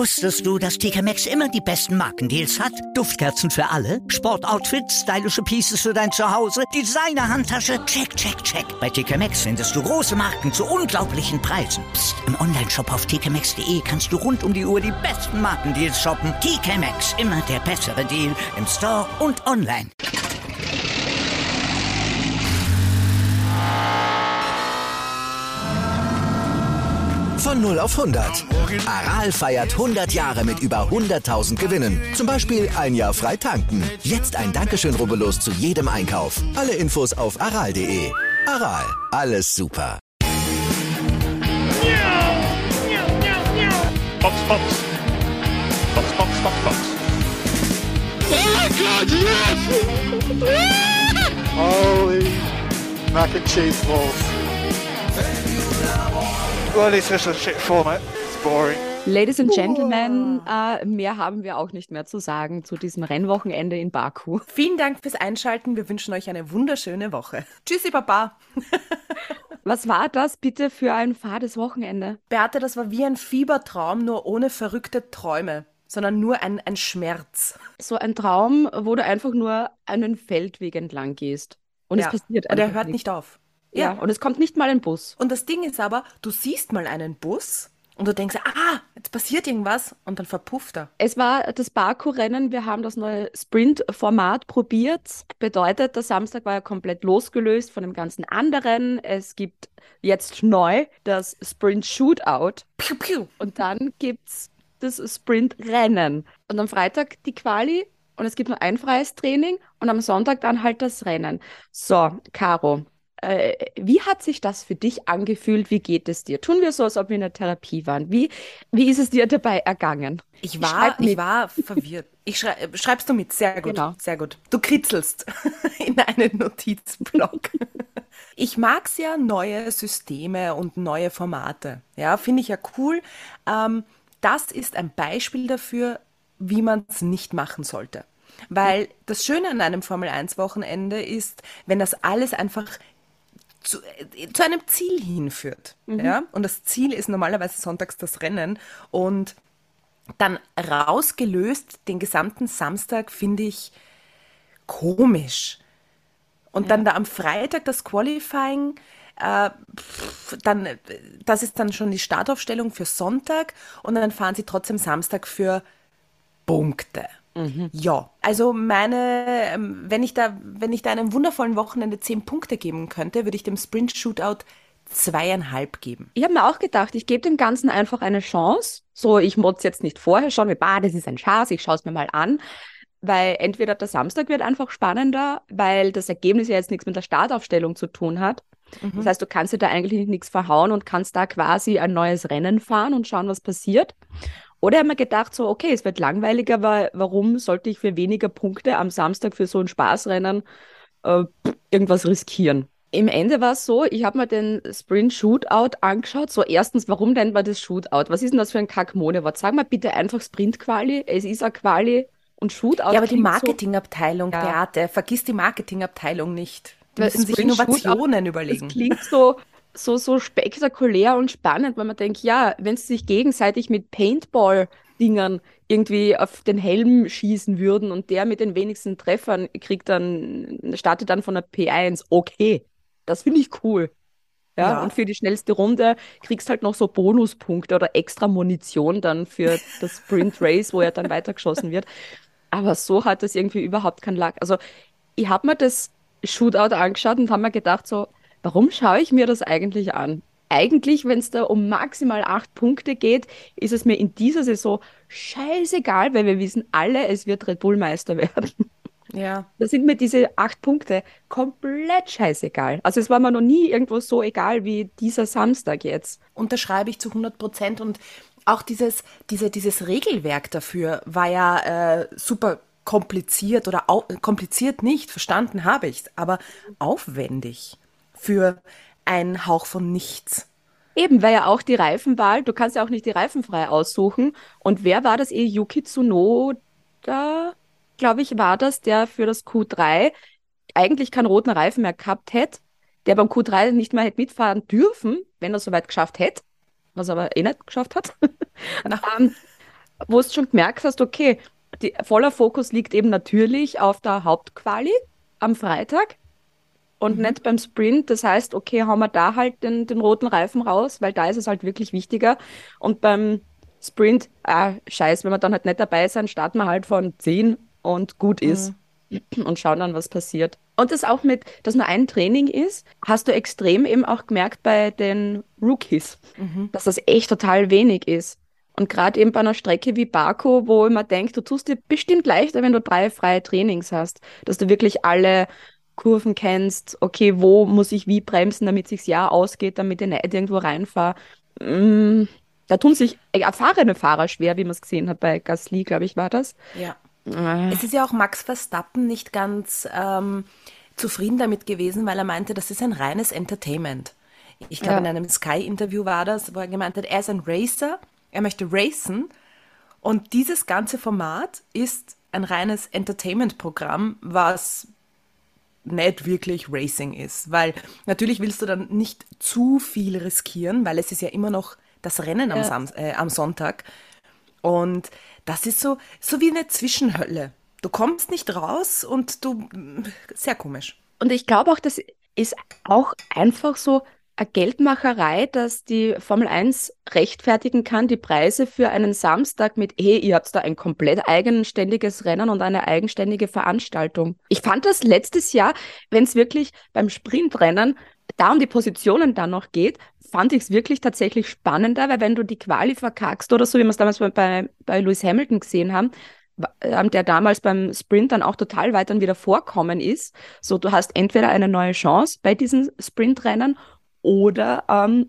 Wusstest du, dass TK Maxx immer die besten Markendeals hat? Duftkerzen für alle, Sportoutfits, stylische Pieces für dein Zuhause, Designer-Handtasche, check, check, check. Bei TK Maxx findest du große Marken zu unglaublichen Preisen. Psst. Im Onlineshop auf tkmaxx.de kannst du rund um die Uhr die besten Markendeals shoppen. TK Maxx, immer der bessere Deal im Store und online. Von 0 auf 100. Aral feiert 100 Jahre mit über 100.000 Gewinnen. Zum Beispiel ein Jahr frei tanken. Jetzt ein Dankeschön, rubbellos zu jedem Einkauf. Alle Infos auf aral.de. Aral, alles super. Box, Box. Box, Box, Box, Box. Oh God, yes! Holy mac and cheese balls. Well, it's just a shit format. It's boring. Ladies and Gentlemen, mehr haben wir auch nicht mehr zu sagen zu diesem Rennwochenende in Baku. Vielen Dank fürs Einschalten. Wir wünschen euch eine wunderschöne Woche. Tschüssi, Baba. Was war das bitte für ein fades Wochenende? Beate, das war wie ein Fiebertraum, nur ohne verrückte Träume, sondern nur ein Schmerz. So ein Traum, wo du einfach nur einen Feldweg entlang gehst. Und es passiert einfach und er hört nicht auf. Ja, und es kommt nicht mal ein Bus. Und das Ding ist aber, du siehst mal einen Bus und du denkst, jetzt passiert irgendwas und dann verpufft er. Es war das Baku-Rennen, wir haben das neue Sprint-Format probiert. Bedeutet, der Samstag war ja komplett losgelöst von dem ganzen anderen. Es gibt jetzt neu das Sprint-Shootout. Piu, piu. Und dann gibt's das Sprint-Rennen. Und am Freitag die Quali und es gibt nur ein freies Training und am Sonntag dann halt das Rennen. So, Caro. Wie hat sich das für dich angefühlt? Wie geht es dir? Tun wir so, als ob wir in der Therapie waren. Wie ist es dir dabei ergangen? Ich war verwirrt. Schreibst du mit? Sehr gut, genau. Sehr gut. Du kritzelst in einen Notizblock. Ich mag ja neue Systeme und neue Formate. Ja, finde ich ja cool. Das ist ein Beispiel dafür, wie man es nicht machen sollte. Weil das Schöne an einem Formel-1-Wochenende ist, wenn das alles einfach zu einem Ziel hinführt. Ja? Und das Ziel ist normalerweise sonntags das Rennen. Und dann rausgelöst den gesamten Samstag finde ich komisch. Und dann da am Freitag das Qualifying, das ist dann schon die Startaufstellung für Sonntag und dann fahren sie trotzdem Samstag für Punkte. Ja, also wenn ich da einem wundervollen Wochenende 10 Punkte geben könnte, würde ich dem Sprint-Shootout 2,5 geben. Ich habe mir auch gedacht, ich gebe dem Ganzen einfach eine Chance. So, ich muss jetzt nicht vorher schauen, das ist ein Schatz, ich schaue es mir mal an. Weil entweder der Samstag wird einfach spannender, weil das Ergebnis ja jetzt nichts mit der Startaufstellung zu tun hat. Das heißt, du kannst dir da eigentlich nichts verhauen und kannst da quasi ein neues Rennen fahren und schauen, was passiert. Oder ich habe mir gedacht, so, okay, es wird langweiliger, weil warum sollte ich für weniger Punkte am Samstag für so ein Spaßrennen irgendwas riskieren? Im Ende war es so, ich habe mir den Sprint Shootout angeschaut. So, erstens, warum nennt man das Shootout? Was ist denn das für ein Kack-Monewort? Sag mal bitte einfach Sprint-Quali, es ist eine Quali und Shootout. Ja, aber die Marketingabteilung, Beate, vergiss die Marketingabteilung nicht. Die müssen sich Innovationen überlegen. Das klingt so spektakulär und spannend, weil man denkt, ja, wenn sie sich gegenseitig mit Paintball-Dingern irgendwie auf den Helm schießen würden und der mit den wenigsten Treffern startet dann von der P1, okay, das finde ich cool. Ja, und für die schnellste Runde kriegst halt noch so Bonuspunkte oder extra Munition dann für das Sprint Race, wo ja dann weitergeschossen wird. Aber so hat das irgendwie überhaupt keinen Lack. Also ich habe mir das Shootout angeschaut und habe mir gedacht so, warum schaue ich mir das eigentlich an? Eigentlich, wenn es da um maximal 8 Punkte geht, ist es mir in dieser Saison scheißegal, weil wir wissen alle, es wird Red Bull Meister werden. Ja. Da sind mir diese 8 Punkte komplett scheißegal. Also es war mir noch nie irgendwo so egal wie dieser Samstag jetzt. Unterschreibe ich zu 100% und auch dieses Regelwerk dafür war ja super kompliziert oder kompliziert nicht, verstanden habe ich es, aber aufwendig für einen Hauch von nichts. Eben, weil ja auch die Reifenwahl, du kannst ja auch nicht die Reifen frei aussuchen. Und wer war das? Yuki Tsunoda, glaube ich, war das, der für das Q3 eigentlich keinen roten Reifen mehr gehabt hätte, der beim Q3 nicht mehr hätte mitfahren dürfen, wenn er es soweit geschafft hätte, was er aber eh nicht geschafft hat. wo du schon gemerkt hast, okay, voller Fokus liegt eben natürlich auf der Hauptquali am Freitag und nicht beim Sprint. Das heißt, okay, hauen wir da halt den roten Reifen raus, weil da ist es halt wirklich wichtiger. Und beim Sprint, scheiß, wenn wir dann halt nicht dabei sind, starten wir halt von 10 und gut ist und schauen dann, was passiert. Und das auch mit, dass nur ein Training ist, hast du extrem eben auch gemerkt bei den Rookies, dass das echt total wenig ist. Und gerade eben bei einer Strecke wie Baku, wo ich mir denke, du tust dir bestimmt leichter, wenn du 3 freie Trainings hast, dass du wirklich alle Kurven kennst, okay, wo muss ich wie bremsen, damit es sich ja ausgeht, damit ich nicht irgendwo reinfahre. Da tun sich erfahrene Fahrer schwer, wie man es gesehen hat bei Gasly, glaube ich, war das. Ja. Es ist ja auch Max Verstappen nicht ganz zufrieden damit gewesen, weil er meinte, das ist ein reines Entertainment. Ich glaube, in einem Sky-Interview war das, wo er gemeint hat, er ist ein Racer, er möchte racen und dieses ganze Format ist ein reines Entertainment-Programm, was nicht wirklich Racing ist, weil natürlich willst du dann nicht zu viel riskieren, weil es ist ja immer noch das Rennen am Sonntag und das ist so wie eine Zwischenhölle. Du kommst nicht raus und sehr komisch. Und ich glaube auch, das ist auch einfach so eine Geldmacherei, dass die Formel 1 rechtfertigen kann, die Preise für einen Samstag mit, hey, ihr habt da ein komplett eigenständiges Rennen und eine eigenständige Veranstaltung. Ich fand das letztes Jahr, wenn es wirklich beim Sprintrennen da um die Positionen dann noch geht, fand ich es wirklich tatsächlich spannender, weil wenn du die Quali verkackst oder so, wie wir es damals bei Lewis Hamilton gesehen haben, der damals beim Sprint dann auch total weit dann wieder vorkommen ist, so du hast entweder eine neue Chance bei diesen Sprintrennen oder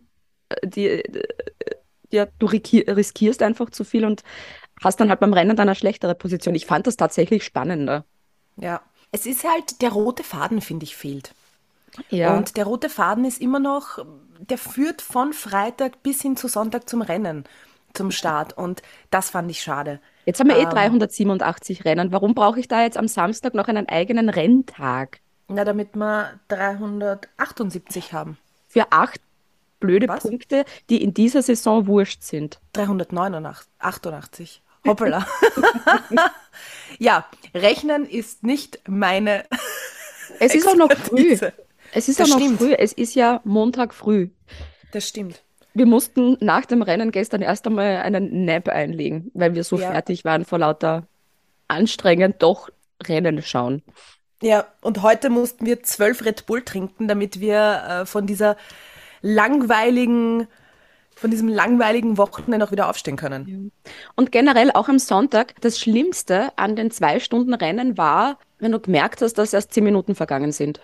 du riskierst einfach zu viel und hast dann halt beim Rennen dann eine schlechtere Position. Ich fand das tatsächlich spannender. Ja, es ist halt, der rote Faden, finde ich, fehlt. Ja. Und der rote Faden ist immer noch, der führt von Freitag bis hin zu Sonntag zum Rennen, zum Start. Und das fand ich schade. Jetzt haben wir 387 Rennen. Warum brauche ich da jetzt am Samstag noch einen eigenen Renntag? Na, damit wir 378 haben. Für 8 blöde Punkte, die in dieser Saison wurscht sind. 388. Hoppala. Ja, Rechnen ist nicht meine Es ist auch noch früh. Expertise. Es ist Das auch noch stimmt. früh. Es ist ja Montag früh. Das stimmt. Wir mussten nach dem Rennen gestern erst einmal einen Nap einlegen, weil wir so Ja. fertig waren vor lauter anstrengend doch Rennen schauen. Ja, und heute mussten wir 12 Red Bull trinken, damit wir von diesem langweiligen Wochenende noch wieder aufstehen können. Und generell auch am Sonntag, das Schlimmste an den 2-Stunden-Rennen war, wenn du gemerkt hast, dass erst 10 Minuten vergangen sind.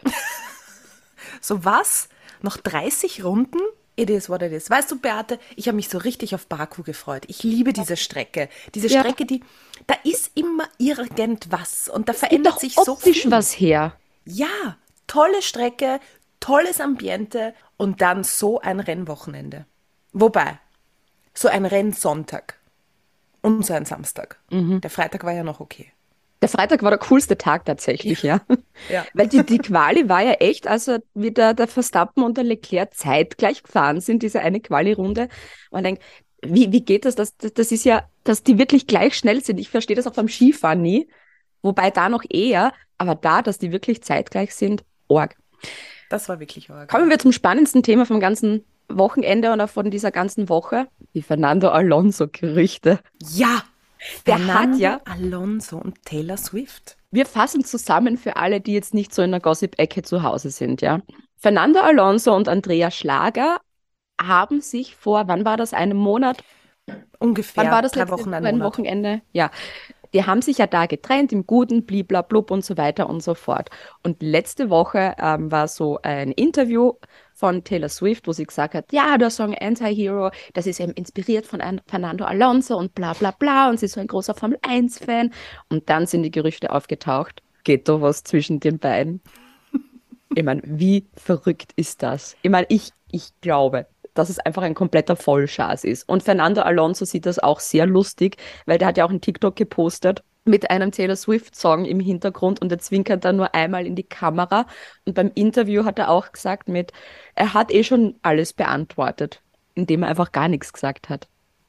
So was? Noch 30 Runden? It is what it is. Weißt du, Beate, ich habe mich so richtig auf Baku gefreut. Ich liebe diese Strecke. Diese Ja. Strecke, da ist immer irgendwas und da Gibt verändert doch sich so optisch viel. was her. Ja, tolle Strecke, tolles Ambiente und dann so ein Rennwochenende. Wobei, so ein Rennsonntag und so ein Samstag. Der Freitag war ja noch okay. Der Freitag war der coolste Tag tatsächlich, ja. Ja. Weil die Quali war ja echt, also wie der Verstappen und der Leclerc zeitgleich gefahren sind, diese eine Quali-Runde. Und man denkt, wie geht das? Das ist ja, dass die wirklich gleich schnell sind. Ich verstehe das auch beim Skifahren nie, wobei da noch eher, aber da, dass die wirklich zeitgleich sind, arg. Das war wirklich arg. Kommen wir zum spannendsten Thema vom ganzen Wochenende oder von dieser ganzen Woche. Die Fernando Alonso-Gerüchte. Ja, Der Fernando hat ja- Alonso und Taylor Swift. Wir fassen zusammen für alle, die jetzt nicht so in der Gossip-Ecke zu Hause sind, ja. Fernando Alonso und Andrea Schlager haben sich vor, wann war das, einem Monat? Ungefähr Wann war das 3 letzte Wochen, ein Monat. Wochenende? Ja. Die haben sich ja da getrennt, im Guten, bliblablub und so weiter und so fort. Und letzte Woche war so ein Interview von Taylor Swift, wo sie gesagt hat, ja, der Song Anti-Hero, das ist eben inspiriert von Fernando Alonso und bla bla bla und sie ist so ein großer Formel-1-Fan. Und dann sind die Gerüchte aufgetaucht. Geht da was zwischen den beiden? Ich meine, wie verrückt ist das? Ich meine, ich glaube, dass es einfach ein kompletter Vollschaß ist. Und Fernando Alonso sieht das auch sehr lustig, weil der hat ja auch einen TikTok gepostet mit einem Taylor Swift-Song im Hintergrund und er zwinkert dann nur einmal in die Kamera. Und beim Interview hat er auch gesagt er hat schon alles beantwortet, indem er einfach gar nichts gesagt hat.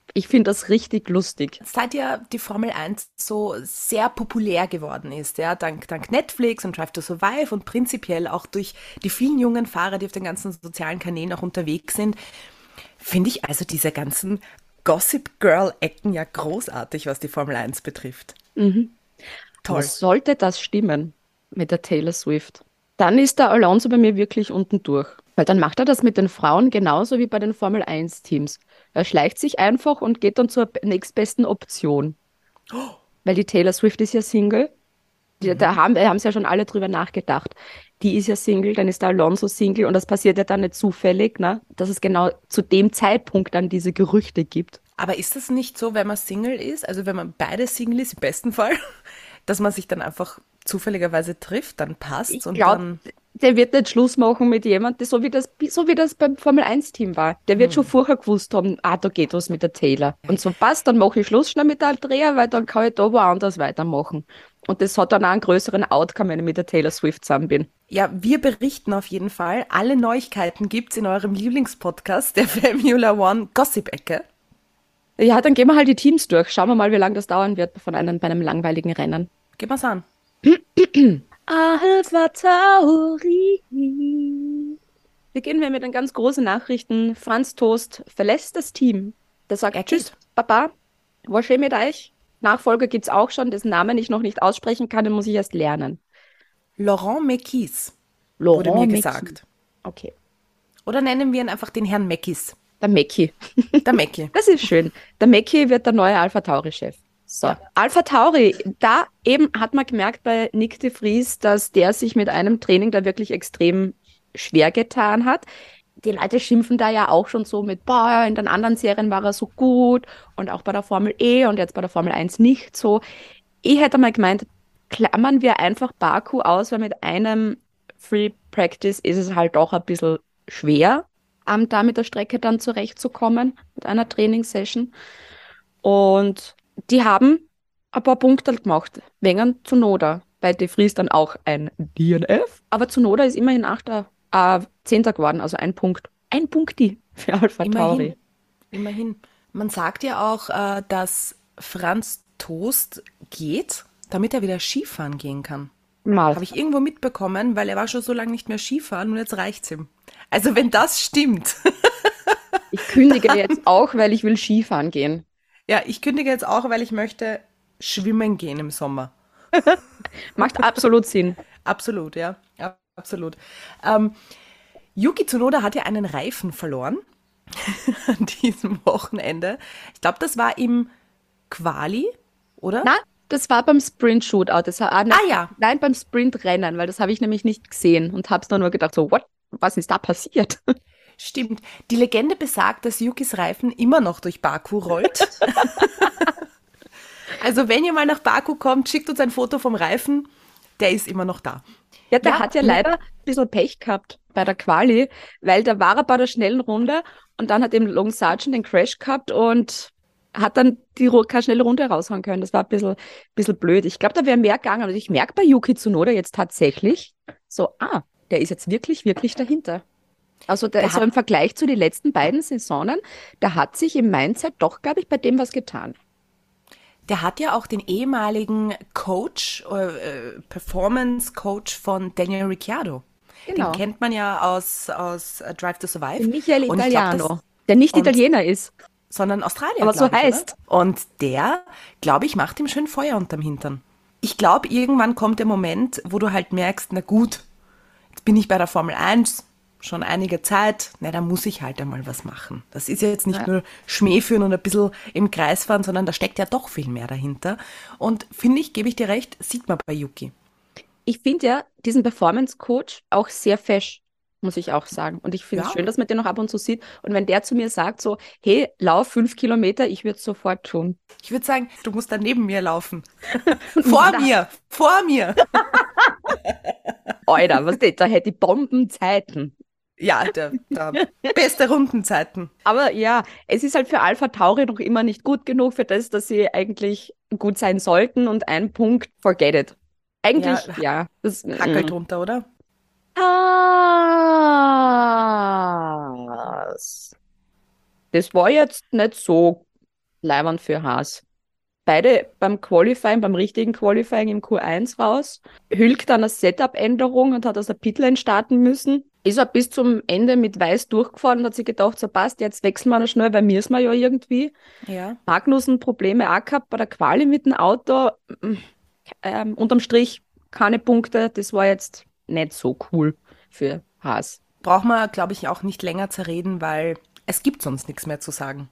Ich finde das richtig lustig. Seit ja die Formel 1 so sehr populär geworden ist, ja, dank Netflix und Drive to Survive und prinzipiell auch durch die vielen jungen Fahrer, die auf den ganzen sozialen Kanälen auch unterwegs sind, finde ich also diese ganzen Gossip Girl-Ecken ja großartig, was die Formel 1 betrifft. Aber Toll. sollte das stimmen mit der Taylor Swift, dann ist der Alonso bei mir wirklich unten durch. Weil dann macht er das mit den Frauen genauso wie bei den Formel 1 Teams. Er schleicht sich einfach und geht dann zur nächstbesten Option. Weil die Taylor Swift ist ja Single. Da haben sie ja schon alle drüber nachgedacht. Die ist ja Single, dann ist der Alonso Single und das passiert ja dann nicht zufällig, ne? Dass es genau zu dem Zeitpunkt dann diese Gerüchte gibt. Aber ist das nicht so, wenn man Single ist, also wenn man beide Single ist, im besten Fall, dass man sich dann einfach zufälligerweise trifft, dann passt's Ich und glaube, dann. der wird nicht Schluss machen mit jemandem, so wie das beim Formel 1 Team war. Der wird schon vorher gewusst haben, da geht was mit der Taylor. Und so passt, dann mache ich Schluss schnell mit der Andrea, weil dann kann ich da woanders weitermachen. Und das hat dann auch einen größeren Outcome, wenn ich mit der Taylor Swift zusammen bin. Ja, wir berichten auf jeden Fall. Alle Neuigkeiten gibt's in eurem Lieblingspodcast, der Formula One Gossip-Ecke. Ja, dann gehen wir halt die Teams durch. Schauen wir mal, wie lange das dauern wird bei einem langweiligen Rennen. Gehen wir's an. Alpha Tauri. Beginnen wir mit den ganz großen Nachrichten. Franz Toast verlässt das Team. Der sagt, Er tschüss, geht. Papa, war schön mit euch. Nachfolger gibt's auch schon, dessen Namen ich noch nicht aussprechen kann, den muss ich erst lernen. Laurent Mekies wurde mir Mecki. gesagt. Okay, Oder nennen wir ihn einfach den Herrn Mekies. der Mecki. Der Mecki. Das ist schön. Der Mecki wird der neue Alpha Tauri-Chef. So, Ja. Alpha Tauri, da eben hat man gemerkt bei Nick de Vries, dass der sich mit einem Training da wirklich extrem schwer getan hat. Die Leute schimpfen da ja auch schon so mit, boah, in den anderen Serien war er so gut und auch bei der Formel E und jetzt bei der Formel 1 nicht so. Ich hätte mal gemeint, klammern wir einfach Baku aus, weil mit einem Free Practice ist es halt doch ein bisschen schwer, da mit der Strecke dann zurechtzukommen, mit einer Trainingssession. Und die haben ein paar Punkte gemacht, wegen Tsunoda. Bei De Vries dann auch ein DNF, aber Tsunoda ist immerhin 10. geworden, also ein Punkt. Ein Punkti für Alpha Tauri. Immerhin. Man sagt ja auch, dass Franz Toast geht, damit er wieder Skifahren gehen kann. Mal. Habe ich irgendwo mitbekommen, weil er war schon so lange nicht mehr Skifahren und jetzt reicht's ihm. Also wenn das stimmt. Ich kündige jetzt auch, weil ich will Skifahren gehen. Ja, ich kündige jetzt auch, weil ich möchte schwimmen gehen im Sommer. Macht absolut Sinn. Absolut, ja. Ja, absolut. Yuki Tsunoda hat ja einen Reifen verloren an diesem Wochenende. Ich glaube, das war im Quali, oder? Na, das war beim Sprint-Shootout. Ja. Nein, beim Sprintrennen, weil das habe ich nämlich nicht gesehen und habe es nur gedacht, so, what? Was ist da passiert? Stimmt. Die Legende besagt, dass Yukis Reifen immer noch durch Baku rollt. Also wenn ihr mal nach Baku kommt, schickt uns ein Foto vom Reifen. Der ist immer noch da. Ja, der Ja, hat ja leider ein bisschen Pech gehabt bei der Quali, weil da war er bei der schnellen Runde und dann hat eben Logan Sargent den Crash gehabt und hat dann keine schnelle Runde raushauen können. Das war ein bisschen blöd. Ich glaube, da wäre mehr gegangen. Also ich merke bei Yuki Tsunoda jetzt tatsächlich so, der ist jetzt wirklich, wirklich dahinter. Also der ist so im Vergleich zu den letzten beiden Saisonen, der hat sich im Mindset doch, glaube ich, bei dem was getan. Der hat ja auch den ehemaligen Coach, Performance-Coach von Daniel Ricciardo. Genau. Den kennt man ja aus Drive to Survive. Michael Und ich glaub, Italiano, der nicht Italiener ist. sondern Australier, Aber so glaub ich, heißt. Oder? Und der, glaube ich, macht ihm schön Feuer unterm Hintern. Ich glaube, irgendwann kommt der Moment, wo du halt merkst, na gut, jetzt bin ich bei der Formel 1 schon einige Zeit, na, da muss ich halt einmal was machen. Das ist ja jetzt nicht nur Schmäh führen und ein bisschen im Kreis fahren, sondern da steckt ja doch viel mehr dahinter. Und finde ich, gebe ich dir recht, sieht man bei Yuki. Ich finde ja diesen Performance-Coach auch sehr fesch, muss ich auch sagen. Und ich finde es schön, dass man den noch ab und zu sieht. Und wenn der zu mir sagt so, hey, lauf 5 Kilometer, ich würde es sofort tun. Ich würde sagen, du musst dann neben mir laufen. Vor mir. Alter, was da hätte ich Bombenzeiten. Ja, der beste Rundenzeiten. Aber ja, es ist halt für Alpha Tauri noch immer nicht gut genug für das, dass sie eigentlich gut sein sollten und ein Punkt, forget it. Eigentlich, ja. Hackel drunter, oder? Das war jetzt nicht so leiwand für Haas. Beide beim Qualifying, beim richtigen Qualifying im Q1 raus. Hülk dann eine Setup-Änderung und hat aus der Pitlane starten müssen. Ist er bis zum Ende mit Weiß durchgefahren und hat sich gedacht, so passt, jetzt wechseln wir noch schnell, weil müssen wir ja irgendwie. Ja. Magnussen Probleme auch gehabt bei der Quali mit dem Auto. Unterm Strich keine Punkte. Das war jetzt nicht so cool für Haas. Braucht man, glaube ich, auch nicht länger zerreden, weil es gibt sonst nichts mehr zu sagen.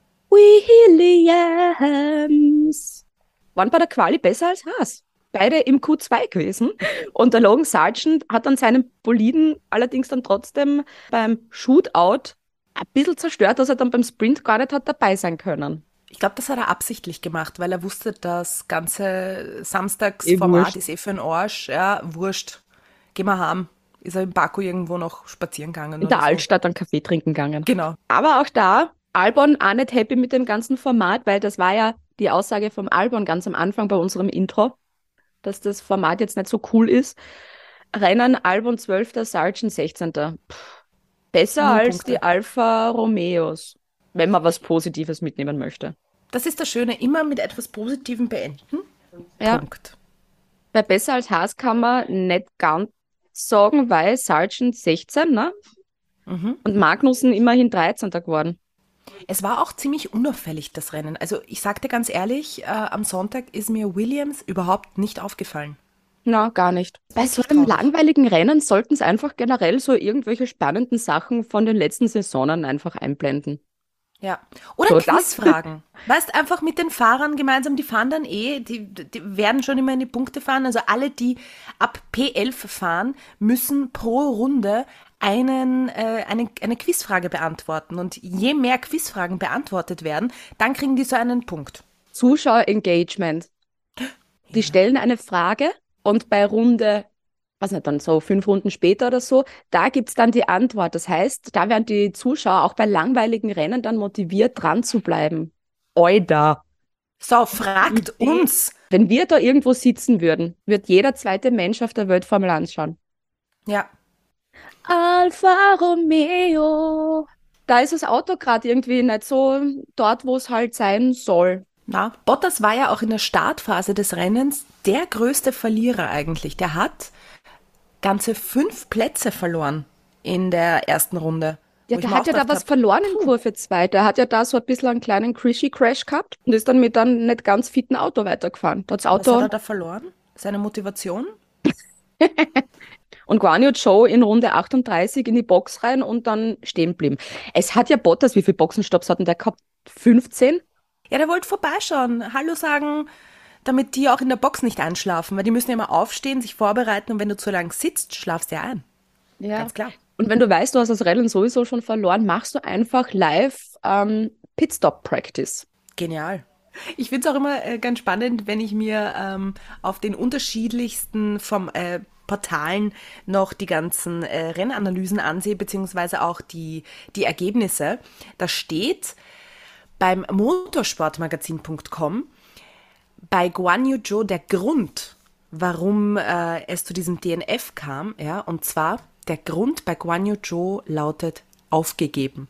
Williams waren bei der Quali besser als Haas. Beide im Q2 gewesen. Und der Logan Sargent hat dann seinen Boliden allerdings dann trotzdem beim Shootout ein bisschen zerstört, dass er dann beim Sprint gar nicht hat dabei sein können. Ich glaube, das hat er absichtlich gemacht, weil er wusste, das ganze Samstagsformat wurscht. ist für den Arsch. Ja, wurscht. Geh mal heim. Ist er in Baku irgendwo noch spazieren gegangen? In der oder so? Altstadt einen Kaffee trinken gegangen. Genau. Aber auch da, Albon auch nicht happy mit dem ganzen Format, weil das war ja die Aussage vom Albon ganz am Anfang bei unserem Intro, dass das Format jetzt nicht so cool ist. Rennen Albon 12., Sargent 16. Besser Null als Punkte. die Alfa Romeos, wenn man was Positives mitnehmen möchte. Das ist das Schöne, immer mit etwas Positivem beenden. Ja, Punkt. weil besser als Haas kann man nicht ganz sagen, weil Sargent 16, ne? Und Magnussen immerhin 13. geworden. Es war auch ziemlich unauffällig, das Rennen. Also ich sagte ganz ehrlich, am Sonntag ist mir Williams überhaupt nicht aufgefallen. Na, gar nicht. Bei so einem langweiligen Rennen sollten es einfach generell so irgendwelche spannenden Sachen von den letzten Saisonen einfach einblenden. Ja. Oder So, das- Quizfragen. Weißt, einfach mit den Fahrern gemeinsam, die fahren dann die werden schon immer in die Punkte fahren. Also alle, die ab P11 fahren, müssen pro Runde eine Quizfrage beantworten. Und je mehr Quizfragen beantwortet werden, dann kriegen die so einen Punkt. Zuschauer-Engagement. Die stellen eine Frage und bei Runde, was nicht, dann so 5 Runden später oder so, da gibt's dann die Antwort. Das heißt, da werden die Zuschauer auch bei langweiligen Rennen dann motiviert, dran zu bleiben. Oida. So, fragt uns. Wenn wir da irgendwo sitzen würden, wird jeder zweite Mensch auf der Welt Formel 1 schauen. Ja. Alfa Romeo. Da ist das Auto gerade irgendwie nicht so dort, wo es halt sein soll. Na, Bottas war ja auch in der Startphase des Rennens der größte Verlierer eigentlich. Der hat ganze 5 Plätze verloren in der ersten Runde. Ja, Wo ich der mir hat auch ja da gedacht was hab, verloren in Kurve 2. Der hat ja da so ein bisschen einen kleinen Crash gehabt und ist dann mit einem nicht ganz fitten Auto weitergefahren. Das Was Auto hat er da verloren? Seine Motivation? und Guan Yu Zhou in Runde 38 in die Box rein und dann stehen geblieben. Es hat ja Bottas, wie viele Boxenstopps hat denn der gehabt? 15? Ja, der wollte vorbeischauen, Hallo sagen, damit die auch in der Box nicht einschlafen, weil die müssen ja immer aufstehen, sich vorbereiten und wenn du zu lang sitzt, schlafst du ja ein. Ja. Ganz klar. Und wenn du weißt, du hast das Rennen sowieso schon verloren, machst du einfach live Pitstop-Practice. Genial. Ich finde es auch immer ganz spannend, wenn ich mir auf den unterschiedlichsten Portalen noch die ganzen Rennanalysen ansehe, beziehungsweise auch die Ergebnisse. Da steht beim motorsportmagazin.com bei Guan Yu Zhou der Grund, warum es zu diesem DNF kam, ja, und zwar der Grund bei Guan Yu Zhou lautet aufgegeben.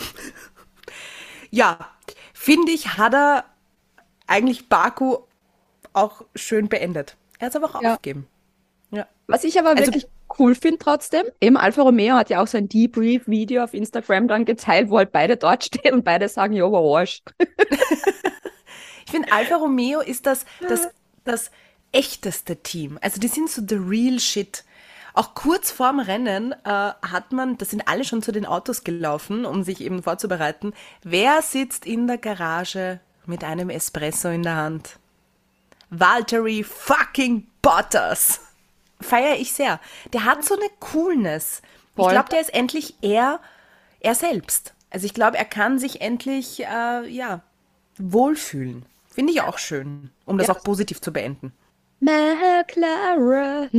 Ja, finde ich, hat er eigentlich Baku auch schön beendet. Er hat es aber auch Ja. aufgegeben. Ja. Was ich aber Also- wirklich cool finde trotzdem, eben Alfa Romeo hat ja auch so ein Debrief-Video auf Instagram dann geteilt, wo halt beide dort stehen und beide sagen, jo, war Arsch. Ich finde, Alfa Romeo ist das echteste Team. Also die sind so the real shit. Auch kurz vorm Rennen das sind alle schon zu den Autos gelaufen, um sich eben vorzubereiten. Wer sitzt in der Garage mit einem Espresso in der Hand? Valtteri fucking Bottas. Feiere ich sehr. Der hat so eine Coolness. Voll. Ich glaube, der ist endlich er selbst. Also ich glaube, er kann sich endlich, wohlfühlen. Finde ich auch schön, um das Ja. auch positiv zu beenden. McLaren.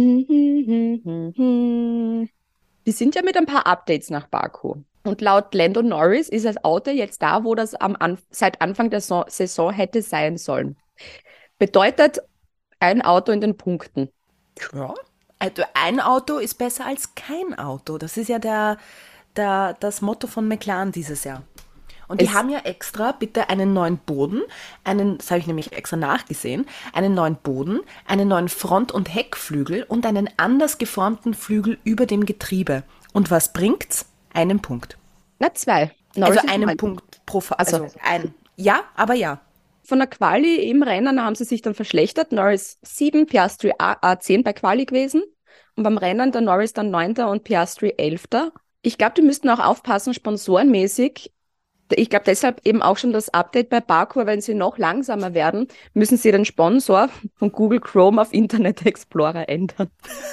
Die sind ja mit ein paar Updates nach Baku. Und laut Lando Norris ist das Auto jetzt da, wo das seit Anfang der Saison hätte sein sollen. Bedeutet ein Auto in den Punkten. Ja. Also ein Auto ist besser als kein Auto. Das ist ja das Motto von McLaren dieses Jahr. Und die haben ja extra bitte einen neuen Boden, das habe ich nämlich extra nachgesehen, einen neuen Boden, einen neuen Front- und Heckflügel und einen anders geformten Flügel über dem Getriebe. Und was bringt's? Einen Punkt. Na, 2. Also einen Punkt pro Also Ja, aber ja. von der Quali im Rennen haben sie sich dann verschlechtert. Norris 7, Piastri 10 bei Quali gewesen. Und beim Rennen der Norris dann 9. und Piastri 11. Ich glaube, die müssten auch aufpassen, sponsorenmäßig. Ich glaube deshalb eben auch schon das Update bei Parkour, wenn sie noch langsamer werden, müssen sie den Sponsor von Google Chrome auf Internet Explorer ändern.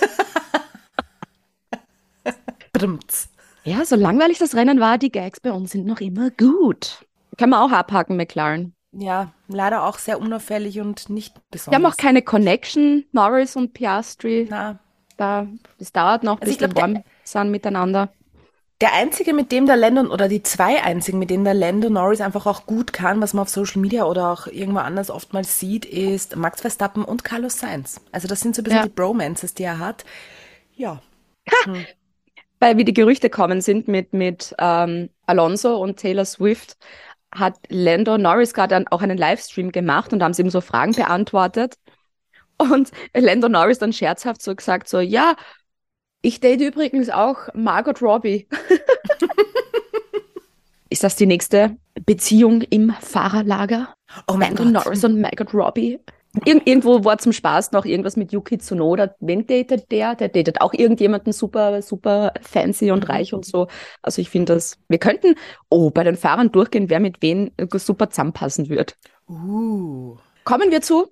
Brumms. Ja, so langweilig das Rennen war, die Gags bei uns sind noch immer gut. Kann man auch abhaken, McLaren. Ja, leider auch sehr unauffällig und nicht Die besonders. haben auch keine Connection, Norris und Piastri. Na, Das dauert noch, bis ich glaub, die warm sind miteinander. der einzige, mit dem der Lando, oder die zwei einzigen, mit denen der Lando Norris einfach auch gut kann, was man auf Social Media oder auch irgendwo anders oftmals sieht, ist Max Verstappen und Carlos Sainz. Also das sind so ein bisschen Ja. die Bromances, die er hat. Ja. Weil wie die Gerüchte kommen sind mit Alonso und Taylor Swift, hat Lando Norris gerade auch einen Livestream gemacht und da haben sie ihm so Fragen beantwortet. Und Lando Norris dann scherzhaft so gesagt, so, ja, ich date übrigens auch Margot Robbie. Ist das die nächste Beziehung im Fahrerlager? Oh mein Lando Gott. Norris und Margot Robbie. Irgendwo war zum Spaß noch irgendwas mit Yuki Tsunoda. Wen datet der? Der datet auch irgendjemanden super, super fancy und reich und so. Also ich finde wir könnten bei den Fahrern durchgehen, wer mit wen super zusammenpassen wird. Kommen wir zu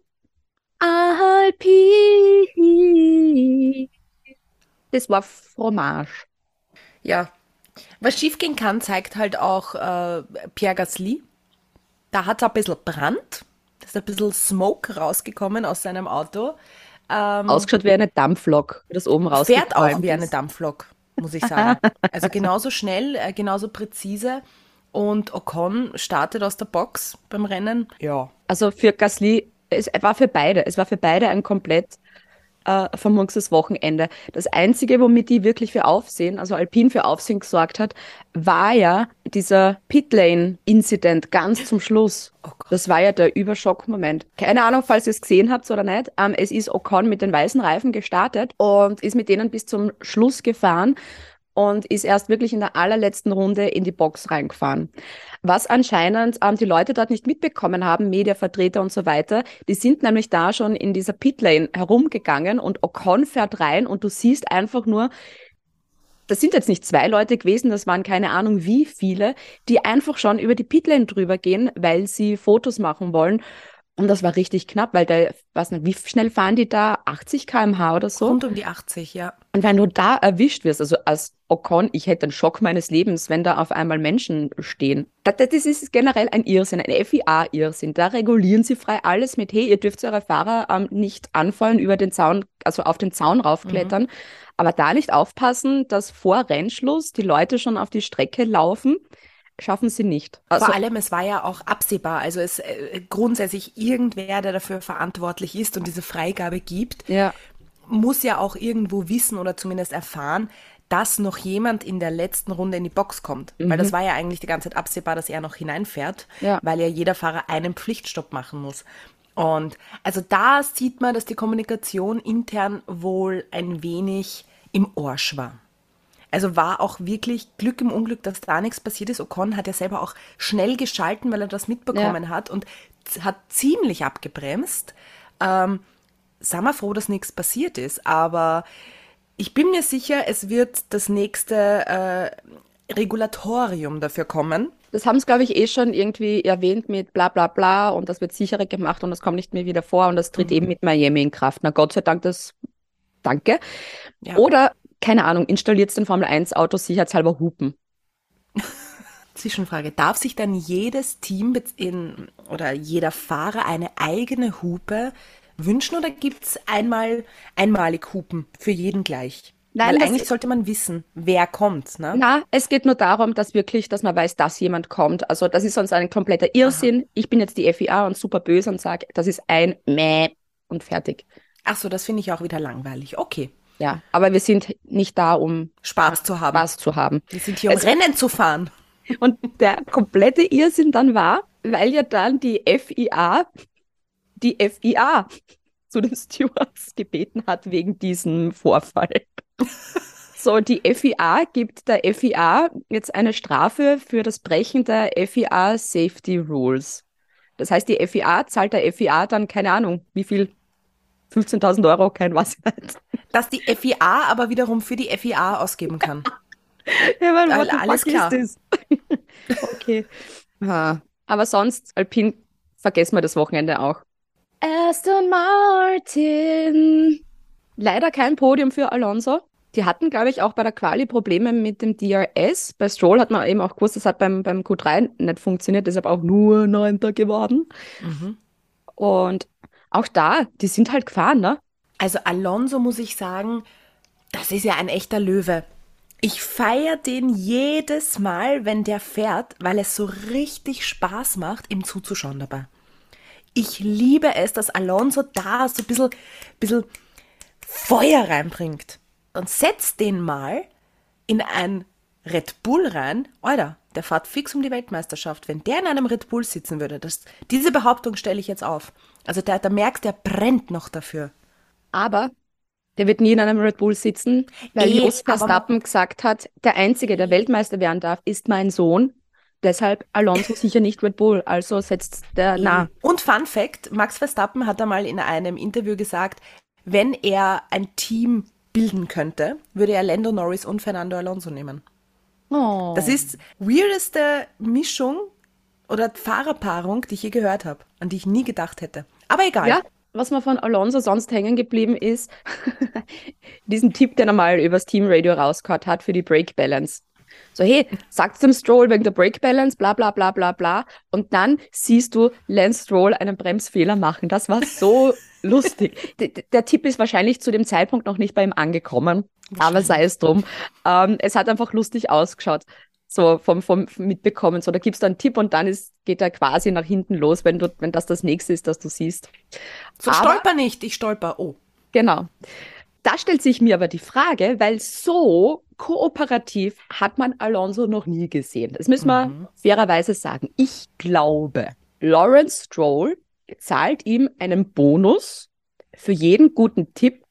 Alpine. Das war Fromage. Ja. Was schiefgehen kann, zeigt halt auch Pierre Gasly. Da hat es ein bisschen Brand. Da ist ein bisschen Smoke rausgekommen aus seinem Auto. Ausgeschaut wie eine Dampflok, das oben Fährt rausgequalmt auch wie eine ist. Dampflok, muss ich sagen. Also genauso schnell, genauso präzise. Und Ocon startet aus der Box beim Rennen. Ja. Also für Gasly, es war für beide ein komplett vermurkstes Wochenende. Das Einzige, womit die wirklich für Aufsehen, also Alpine für Aufsehen gesorgt hat, war ja dieser Pitlane-Incident ganz zum Schluss. Oh Gott. Das war ja der Überschock-Moment. Keine Ahnung, falls ihr es gesehen habt oder nicht. Es ist Ocon mit den weißen Reifen gestartet und ist mit denen bis zum Schluss gefahren und ist erst wirklich in der allerletzten Runde in die Box reingefahren. Was anscheinend die Leute dort nicht mitbekommen haben, Mediavertreter und so weiter, die sind nämlich da schon in dieser Pitlane herumgegangen und Ocon fährt rein und du siehst einfach nur, das sind jetzt nicht 2 Leute gewesen, das waren keine Ahnung wie viele, die einfach schon über die Pitlane drüber gehen, weil sie Fotos machen wollen. Und das war richtig knapp, weil weiß nicht, wie schnell fahren die da? 80 km/h oder so? Rund um die 80, ja. Und wenn du da erwischt wirst, also als Ocon, ich hätte den Schock meines Lebens, wenn da auf einmal Menschen stehen. Das ist generell ein Irrsinn, ein FIA-Irrsinn. Da regulieren sie frei alles mit, hey, ihr dürft eure Fahrer nicht anfallen, über den Zaun, also auf den Zaun raufklettern, aber da nicht aufpassen, dass vor Rennschluss die Leute schon auf die Strecke laufen, schaffen sie nicht. Also, Vor allem, es war ja auch absehbar, also es grundsätzlich irgendwer, der dafür verantwortlich ist und diese Freigabe gibt, ja. muss ja auch irgendwo wissen oder zumindest erfahren, dass noch jemand in der letzten Runde in die Box kommt. Weil das war ja eigentlich die ganze Zeit absehbar, dass er noch hineinfährt, Ja. weil ja jeder Fahrer einen Pflichtstopp machen muss. Und also da sieht man, dass die Kommunikation intern wohl ein wenig im Arsch war. Also war auch wirklich Glück im Unglück, dass da nichts passiert ist. Ocon hat ja selber auch schnell geschalten, weil er das mitbekommen hat und hat ziemlich abgebremst. Sagen wir froh, dass nichts passiert ist, aber ich bin mir sicher, es wird das nächste Regulatorium dafür kommen. Das haben sie, glaube ich, schon irgendwie erwähnt mit bla bla bla und das wird sicherer gemacht und das kommt nicht mehr wieder vor und das tritt eben mit Miami in Kraft. Na Gott sei Dank, danke. Ja. Oder, keine Ahnung, installiert den Formel-1-Auto sicherheitshalber Hupen. Zwischenfrage, darf sich dann jedes Team oder jeder Fahrer eine eigene Hupe wünschen oder gibt es einmalig Hupen für jeden gleich? Nein, Weil das- eigentlich sollte man wissen, wer kommt. Ne? Na, es geht nur darum, dass man weiß, dass jemand kommt. Also das ist sonst ein kompletter Irrsinn. Ich bin jetzt die FIA und super böse und sage, das ist ein Mäh und fertig. Ach so, das finde ich auch wieder langweilig. Okay, Ja, aber wir sind nicht da, um Spaß zu haben. Spaß zu haben. Wir sind hier, um Rennen zu fahren. Und der komplette Irrsinn dann war, weil ja dann die FIA zu den Stewards gebeten hat wegen diesem Vorfall. So, die FIA gibt der FIA jetzt eine Strafe für das Brechen der FIA Safety Rules. Das heißt, die FIA zahlt der FIA dann, keine Ahnung, wie viel? 15.000 Euro, kein was nicht. Dass die FIA aber wiederum für die FIA ausgeben kann. Ja, weil, Alles klar. Okay. Aber sonst, Alpine, vergessen wir das Wochenende auch. Aston Martin. Leider kein Podium für Alonso. Die hatten, glaube ich, auch bei der Quali Probleme mit dem DRS. Bei Stroll hat man eben auch gewusst, das hat beim Q3 nicht funktioniert, deshalb auch nur 9. geworden. Und auch da, die sind halt gefahren, ne? Also Alonso, muss ich sagen, das ist ja ein echter Löwe. Ich feiere den jedes Mal, wenn der fährt, weil es so richtig Spaß macht, ihm zuzuschauen dabei. Ich liebe es, dass Alonso da so ein bisschen Feuer reinbringt. Und setzt den mal in ein Red Bull rein. Alter, der fährt fix um die Weltmeisterschaft. Wenn der in einem Red Bull sitzen würde, diese Behauptung stelle ich jetzt auf. Also da merkst du, der brennt noch dafür. Aber der wird nie in einem Red Bull sitzen, weil Jos Verstappen gesagt hat, der Einzige, der Weltmeister werden darf, ist mein Sohn. Deshalb Alonso sicher nicht Red Bull. Also setzt der nah. Und Fun Fact, Max Verstappen hat einmal in einem Interview gesagt, wenn er ein Team bilden könnte, würde er Lando Norris und Fernando Alonso nehmen. Oh. Das ist weirdeste Mischung oder Fahrerpaarung, die ich je gehört habe, an die ich nie gedacht hätte. Aber egal. Ja, was mir von Alonso sonst hängen geblieben ist, diesen Tipp, den er mal übers Teamradio rausgehört hat für die Brake Balance. So, hey, sagt's dem Stroll wegen der Brake Balance, bla bla bla bla bla. Und dann siehst du Lance Stroll einen Bremsfehler machen. Das war so lustig. Der Tipp ist wahrscheinlich zu dem Zeitpunkt noch nicht bei ihm angekommen, aber sei es drum. Es hat einfach lustig ausgeschaut. So vom Mitbekommen. So, da gibst du einen Tipp und dann geht er quasi nach hinten los, wenn das nächste ist, das du siehst. So, stolper nicht, ich stolper. Oh. Genau. Da stellt sich mir aber die Frage, weil so kooperativ hat man Alonso noch nie gesehen. Das müssen wir fairerweise sagen. Ich glaube, Lawrence Stroll zahlt ihm einen Bonus für jeden guten Tipp,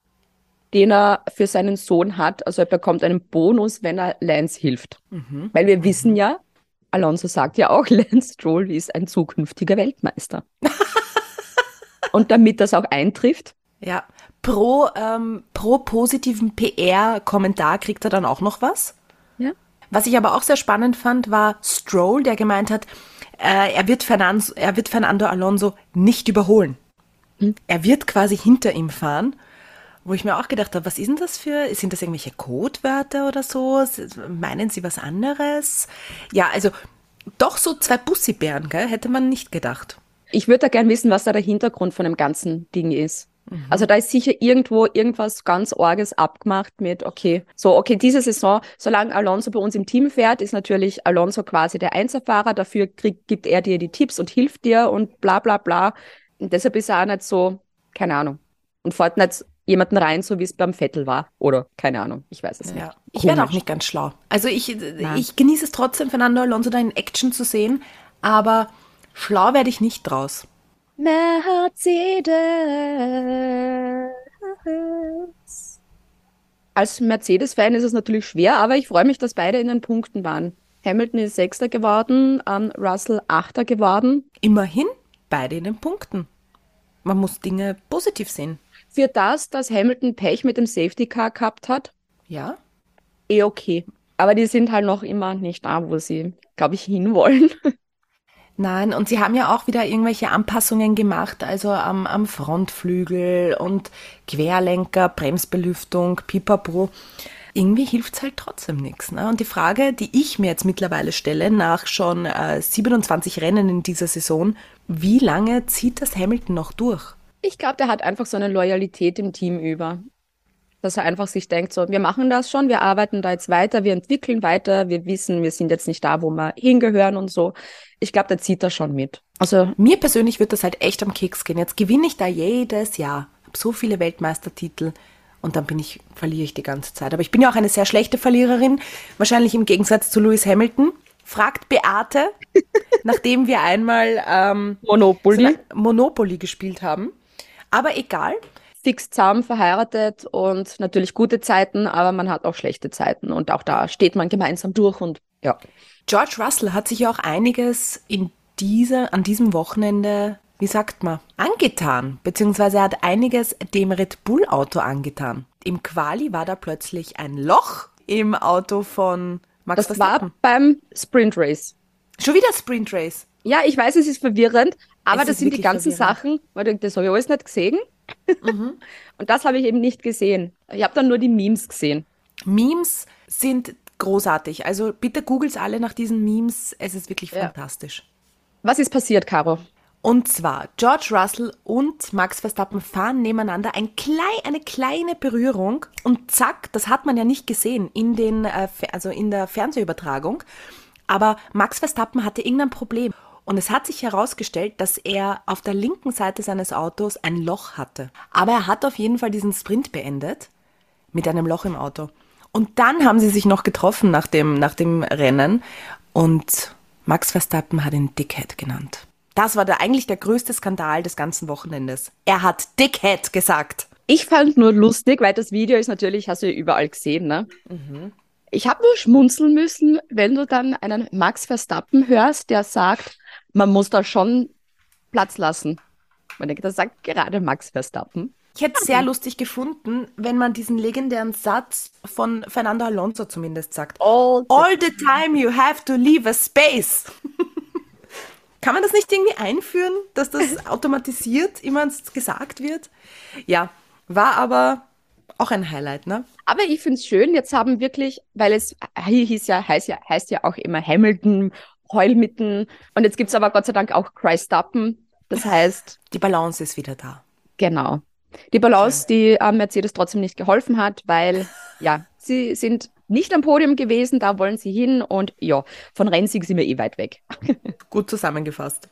den er für seinen Sohn hat. Also er bekommt einen Bonus, wenn er Lance hilft. Weil wir wissen ja, Alonso sagt ja auch, Lance Stroll ist ein zukünftiger Weltmeister. Und damit das auch eintrifft. Ja, pro positiven PR-Kommentar kriegt er dann auch noch was. Ja. Was ich aber auch sehr spannend fand, war Stroll, der gemeint hat, er wird Fernando Alonso nicht überholen. Er wird quasi hinter ihm fahren. Wo ich mir auch gedacht habe, was ist denn das sind das irgendwelche Codewörter oder so? Meinen Sie was anderes? Ja, also doch so 2 Bussibären, gell? Hätte man nicht gedacht. Ich würde da gern wissen, was da der Hintergrund von dem ganzen Ding ist. Also da ist sicher irgendwo irgendwas ganz Orges abgemacht mit, okay, diese Saison, solange Alonso bei uns im Team fährt, ist natürlich Alonso quasi der Einzelfahrer, dafür gibt er dir die Tipps und hilft dir und bla bla bla. Und deshalb ist er auch nicht so, keine Ahnung, und fährt nicht jemanden rein, so wie es beim Vettel war. Oder, keine Ahnung, ich weiß es nicht. Ich werde auch nicht ganz schlau. Also ich genieße es trotzdem, Fernando Alonso da in Action zu sehen, aber schlau werde ich nicht draus. Mercedes. Als Mercedes-Fan ist es natürlich schwer, aber ich freue mich, dass beide in den Punkten waren. Hamilton ist 6. geworden, Russell 8. geworden. Immerhin beide in den Punkten. Man muss Dinge positiv sehen. Für das, dass Hamilton Pech mit dem Safety Car gehabt hat, ja, okay. Aber die sind halt noch immer nicht da, wo sie, glaube ich, hinwollen. Nein, und sie haben ja auch wieder irgendwelche Anpassungen gemacht, also am Frontflügel und Querlenker, Bremsbelüftung, pipapo. Irgendwie hilft es halt trotzdem nichts. Ne? Und die Frage, die ich mir jetzt mittlerweile stelle, nach schon 27 Rennen in dieser Saison, wie lange zieht das Hamilton noch durch? Ich glaube, der hat einfach so eine Loyalität im Team über. Dass er einfach sich denkt, so, wir machen das schon, wir arbeiten da jetzt weiter, wir entwickeln weiter, wir wissen, wir sind jetzt nicht da, wo wir hingehören und so. Ich glaube, der zieht das schon mit. Also mir persönlich wird das halt echt am Keks gehen. Jetzt gewinne ich da jedes Jahr, habe so viele Weltmeistertitel und dann verliere ich die ganze Zeit. Aber ich bin ja auch eine sehr schlechte Verliererin, wahrscheinlich im Gegensatz zu Lewis Hamilton. Fragt Beate, nachdem wir einmal Monopoly gespielt haben. Aber egal. Fix zusammen verheiratet und natürlich gute Zeiten, aber man hat auch schlechte Zeiten und auch da steht man gemeinsam durch und ja. George Russell hat sich ja auch einiges an diesem Wochenende, wie sagt man, angetan, beziehungsweise er hat einiges dem Red Bull Auto angetan. Im Quali war da plötzlich ein Loch im Auto von Max Verstappen. Das war beim Sprint Race. Schon wieder Sprint Race? Ja, ich weiß, es ist verwirrend, aber das sind die ganzen Sachen, weil das habe ich alles nicht gesehen. Und das habe ich eben nicht gesehen. Ich habe dann nur die Memes gesehen. Memes sind großartig. Also bitte googelt alle nach diesen Memes. Es ist wirklich fantastisch. Was ist passiert, Caro? Und zwar, George Russell und Max Verstappen fahren nebeneinander, eine kleine Berührung und zack, das hat man ja nicht gesehen in der Fernsehübertragung, aber Max Verstappen hatte irgendein Problem. Und es hat sich herausgestellt, dass er auf der linken Seite seines Autos ein Loch hatte. Aber er hat auf jeden Fall diesen Sprint beendet mit einem Loch im Auto. Und dann haben sie sich noch getroffen nach dem Rennen und Max Verstappen hat ihn Dickhead genannt. Das war eigentlich der größte Skandal des ganzen Wochenendes. Er hat Dickhead gesagt. Ich fand nur lustig, weil das Video ist natürlich, hast du ja überall gesehen, ne? Ich habe nur schmunzeln müssen, wenn du dann einen Max Verstappen hörst, der sagt, man muss da schon Platz lassen. Man denkt, das sagt gerade Max Verstappen. Ich hätte es sehr lustig gefunden, wenn man diesen legendären Satz von Fernando Alonso zumindest sagt. All the time you have to leave a space. Kann man das nicht irgendwie einführen, dass das automatisiert immer gesagt wird? Ja, war aber auch ein Highlight, ne? Aber ich finde es schön, jetzt haben wirklich, weil es heißt ja auch immer Hamilton, Heulmitten und jetzt gibt es aber Gott sei Dank auch Verstappen. Das heißt... Die Balance ist wieder da. Genau. Die Balance, die Mercedes trotzdem nicht geholfen hat, weil ja, sie sind nicht am Podium gewesen, da wollen sie hin und ja, von Rennsieg sind wir eh weit weg. Gut zusammengefasst.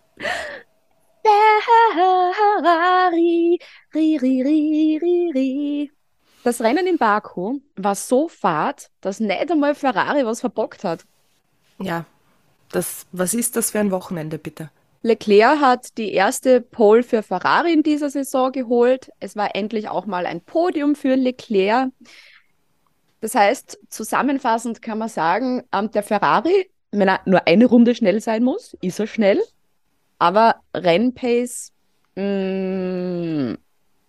Ferrari, ri. Das Rennen in Baku war so fad, dass nicht einmal Ferrari was verbockt hat. Ja, was ist das für ein Wochenende, bitte? Leclerc hat die erste Pole für Ferrari in dieser Saison geholt. Es war endlich auch mal ein Podium für Leclerc. Das heißt, zusammenfassend kann man sagen, der Ferrari, wenn er nur eine Runde schnell sein muss, ist er schnell. Aber Rennpace fehlt.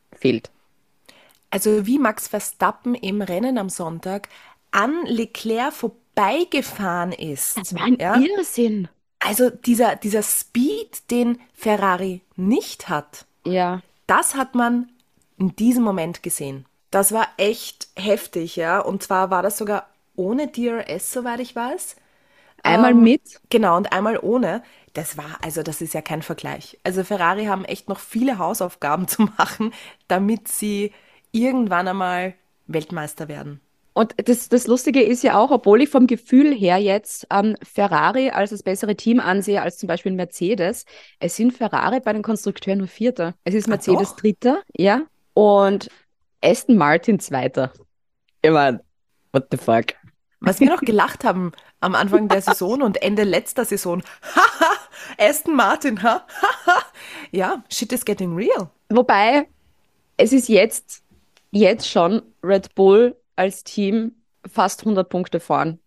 Also wie Max Verstappen im Rennen am Sonntag an Leclerc vorbeigefahren ist. Das war ein Irrsinn. Also dieser Speed, den Ferrari nicht hat, ja, das hat man in diesem Moment gesehen. Das war echt heftig, ja. Und zwar war das sogar ohne DRS, soweit ich weiß. Einmal mit? Genau, und einmal ohne. Das ist ja kein Vergleich. Also Ferrari haben echt noch viele Hausaufgaben zu machen, damit sie irgendwann einmal Weltmeister werden. Und das Lustige ist ja auch, obwohl ich vom Gefühl her jetzt Ferrari als das bessere Team ansehe als zum Beispiel Mercedes, es sind Ferrari bei den Konstrukteuren nur Vierter. Es ist Mercedes Dritter, ja, und Aston Martin Zweiter. Ich meine, what the fuck? Was wir noch gelacht haben am Anfang der Saison und Ende letzter Saison, haha, Aston Martin, haha, ja, shit is getting real. Wobei, es ist jetzt schon Red Bull als Team fast 100 Punkte vorn.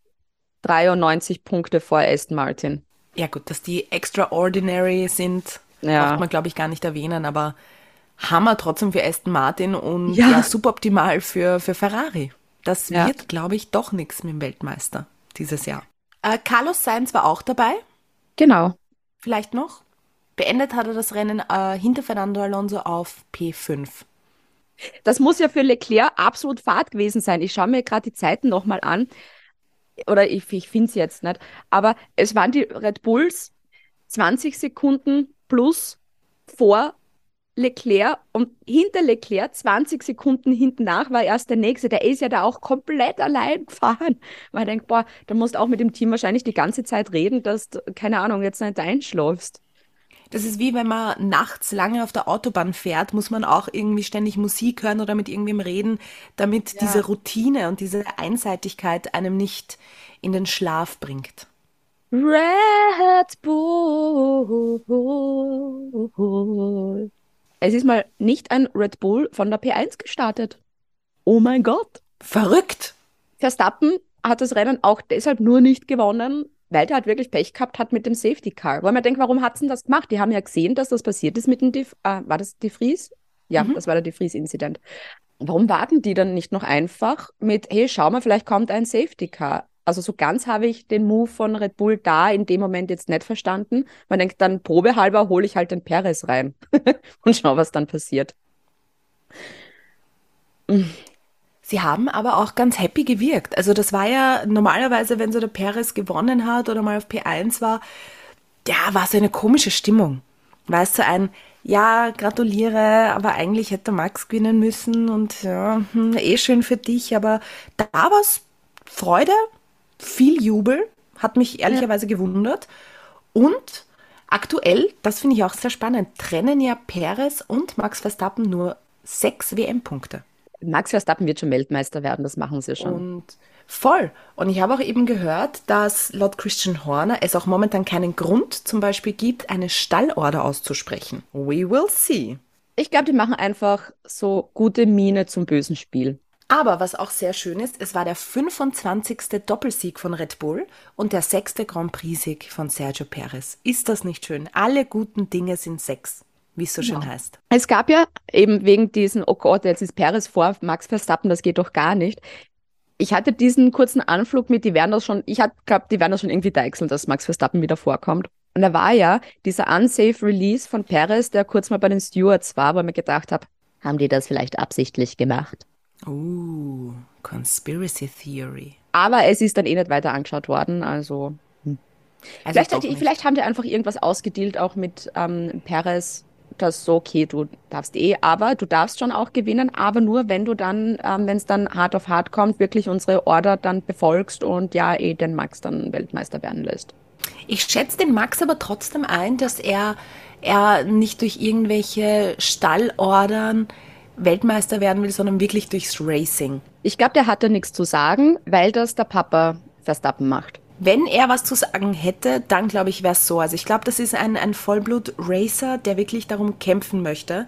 93 Punkte vor Aston Martin. Ja gut, dass die extraordinary sind, braucht man, glaube ich, gar nicht erwähnen, aber Hammer trotzdem für Aston Martin und suboptimal für Ferrari. Das wird, glaube ich, doch nichts mit dem Weltmeister dieses Jahr. Carlos Sainz war auch dabei. Genau. Vielleicht noch. Beendet hat er das Rennen hinter Fernando Alonso auf P5. Das muss ja für Leclerc absolut Fahrt gewesen sein. Ich schaue mir gerade die Zeiten nochmal an. Oder ich finde es jetzt nicht. Aber es waren die Red Bulls 20 Sekunden plus vor Leclerc und hinter Leclerc 20 Sekunden hinten nach war erst der Nächste. Der ist ja da auch komplett allein gefahren. Weil ich denke, boah, da musst du auch mit dem Team wahrscheinlich die ganze Zeit reden, dass du, keine Ahnung, jetzt nicht einschläfst. Das ist wie wenn man nachts lange auf der Autobahn fährt, muss man auch irgendwie ständig Musik hören oder mit irgendwem reden, damit diese Routine und diese Einseitigkeit einem nicht in den Schlaf bringt. Red Bull. Es ist mal nicht ein Red Bull von der P1 gestartet. Oh mein Gott. Verrückt. Verstappen hat das Rennen auch deshalb nur nicht gewonnen, weil der halt wirklich Pech gehabt hat mit dem Safety Car. Weil man denkt, warum hat es denn das gemacht? Die haben ja gesehen, dass das passiert ist mit dem war das De Vries? Ja, das war der De Vries-Incident. Warum warten die dann nicht noch einfach mit, hey, schau mal, vielleicht kommt ein Safety Car? Also so ganz habe ich den Move von Red Bull da in dem Moment jetzt nicht verstanden. Man denkt dann, probehalber hole ich halt den Perez rein und schau, was dann passiert. Sie haben aber auch ganz happy gewirkt. Also das war ja normalerweise, wenn so der Perez gewonnen hat oder mal auf P1 war, ja, war so eine komische Stimmung. Weißt du, ja, gratuliere, aber eigentlich hätte Max gewinnen müssen und ja, schön für dich, aber da war es Freude, viel Jubel, hat mich ehrlicherweise gewundert. Und aktuell, das finde ich auch sehr spannend, trennen ja Perez und Max Verstappen nur 6 WM-Punkte. Max Verstappen wird schon Weltmeister werden, das machen sie schon. Und voll. Und ich habe auch eben gehört, dass laut Christian Horner es auch momentan keinen Grund zum Beispiel gibt, eine Stallorder auszusprechen. We will see. Ich glaube, die machen einfach so gute Miene zum bösen Spiel. Aber was auch sehr schön ist, es war der 25. Doppelsieg von Red Bull und der 6. Grand Prix-Sieg von Sergio Perez. Ist das nicht schön? Alle guten Dinge sind 6, wie es so schön heißt. Es gab ja eben wegen diesen, oh Gott, jetzt ist Perez vor Max Verstappen, das geht doch gar nicht. Ich hatte diesen kurzen Anflug mit, die werden das schon irgendwie deichseln, dass Max Verstappen wieder vorkommt. Und da war ja dieser unsafe Release von Perez, der kurz mal bei den Stewards war, wo ich mir gedacht habe, haben die das vielleicht absichtlich gemacht? Conspiracy Theory. Aber es ist dann nicht weiter angeschaut worden, also vielleicht haben die einfach irgendwas ausgedealt, auch mit Perez, das so, okay, du darfst aber du darfst schon auch gewinnen, aber nur, wenn du dann, wenn es dann hart auf hart kommt, wirklich unsere Order dann befolgst und ja, den Max dann Weltmeister werden lässt. Ich schätze den Max aber trotzdem ein, dass er nicht durch irgendwelche Stallordern Weltmeister werden will, sondern wirklich durchs Racing. Ich glaube, der hat da nichts zu sagen, weil das der Papa Verstappen macht. Wenn er was zu sagen hätte, dann glaube ich, wäre es so. Also ich glaube, das ist ein Vollblut-Racer, der wirklich darum kämpfen möchte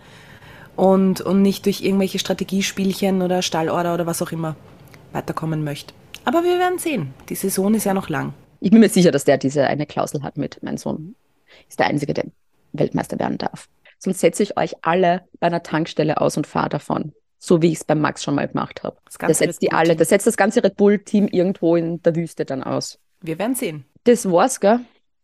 und nicht durch irgendwelche Strategiespielchen oder Stallorder oder was auch immer weiterkommen möchte. Aber wir werden sehen. Die Saison ist ja noch lang. Ich bin mir sicher, dass der diese eine Klausel hat mit, mein Sohn ist der Einzige, der Weltmeister werden darf. Sonst setze ich euch alle bei einer Tankstelle aus und fahre davon. So wie ich es beim Max schon mal gemacht habe. Der setzt das ganze Red Bull-Team irgendwo in der Wüste dann aus. Wir werden sehen. Das war's, gell?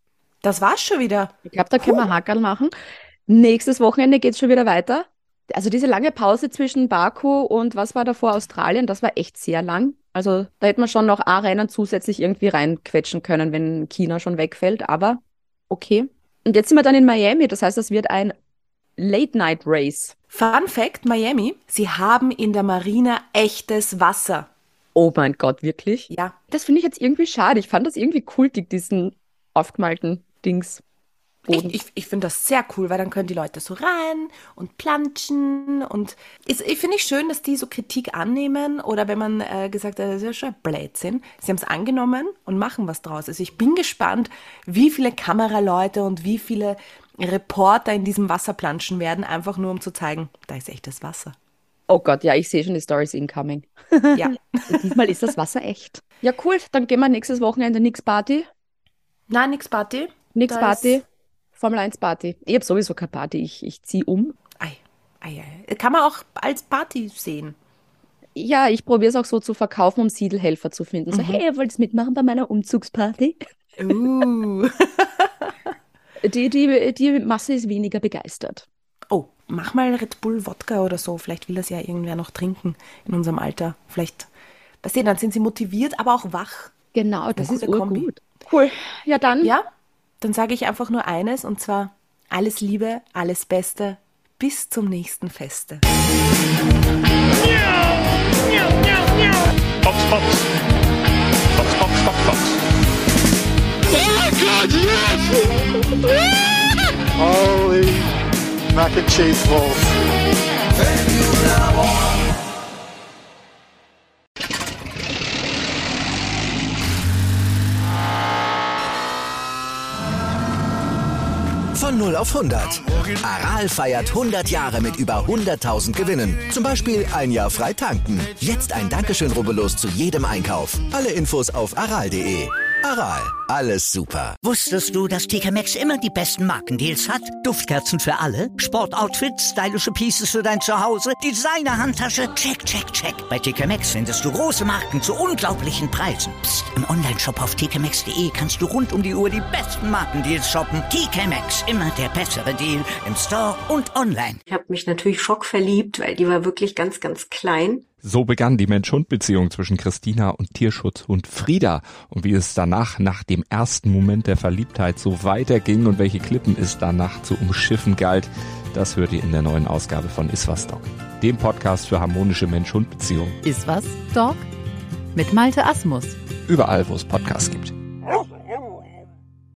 Das war's schon wieder. Ich glaube, da können wir Hackerl machen. Nächstes Wochenende geht's schon wieder weiter. Also diese lange Pause zwischen Baku und was war davor, Australien, das war echt sehr lang. Also da hätte man schon noch ein Rennen zusätzlich irgendwie reinquetschen können, wenn China schon wegfällt. Aber okay. Und jetzt sind wir dann in Miami. Das heißt, das wird ein Late-Night-Race. Fun Fact, Miami, sie haben in der Marina echtes Wasser. Oh mein Gott, wirklich? Ja. Das finde ich jetzt irgendwie schade. Ich fand das irgendwie kultig, diesen aufgemalten Dings. Ich finde das sehr cool, weil dann können die Leute so rein und planschen und ich finde es schön, dass die so Kritik annehmen oder wenn man gesagt hat, das ist ja schon ein Blödsinn. Sie haben es angenommen und machen was draus. Also ich bin gespannt, wie viele Kameraleute und wie viele Reporter in diesem Wasser planschen werden, einfach nur um zu zeigen, da ist echtes Wasser. Oh Gott, ja, ich sehe schon die Stories incoming. Ja. Diesmal ist das Wasser echt. Ja, cool. Dann gehen wir nächstes Wochenende nix Party. Nein, nix Party. Nix Party. Formel 1 Party. Ich habe sowieso keine Party. Ich ziehe um. Ei. Kann man auch als Party sehen. Ja, ich probiere es auch so zu verkaufen, um Siedelhelfer zu finden. So, hey, ihr wollt mitmachen bei meiner Umzugsparty? Die Masse ist weniger begeistert. Oh, mach mal Red Bull Wodka oder so. Vielleicht will das ja irgendwer noch trinken in unserem Alter. Vielleicht, dann sind sie motiviert, aber auch wach. Genau, das ist urgut. Cool. Ja, dann. Ja, dann sage ich einfach nur eines und zwar alles Liebe, alles Beste. Bis zum nächsten Feste. Box, Box. Box, Box, Box, Box. Oh my God, yes! Holy mac and cheese balls. Von 0 auf 100. Aral feiert 100 Jahre mit über 100.000 Gewinnen. Zum Beispiel ein Jahr frei tanken. Jetzt ein Dankeschön, rubbellos zu jedem Einkauf. Alle Infos auf aral.de. Aral, alles super. Wusstest du, dass TK Maxx immer die besten Markendeals hat? Duftkerzen für alle, Sportoutfits, stylische Pieces für dein Zuhause, Designer-Handtasche, check, check, check. Bei TK Maxx findest du große Marken zu unglaublichen Preisen. Psst. Im Onlineshop auf tkmaxx.de kannst du rund um die Uhr die besten Markendeals shoppen. TK Maxx, immer der bessere Deal im Store und online. Ich habe mich natürlich schockverliebt, weil die war wirklich ganz, ganz klein. So begann die Mensch-Hund-Beziehung zwischen Christina und Tierschutzhund Frieda. Und wie es danach, nach dem ersten Moment der Verliebtheit, so weiterging und welche Klippen es danach zu umschiffen galt, das hört ihr in der neuen Ausgabe von Iswas Dog, dem Podcast für harmonische Mensch-Hund-Beziehungen. Iswas Dog mit Malte Asmus. Überall, wo es Podcasts gibt.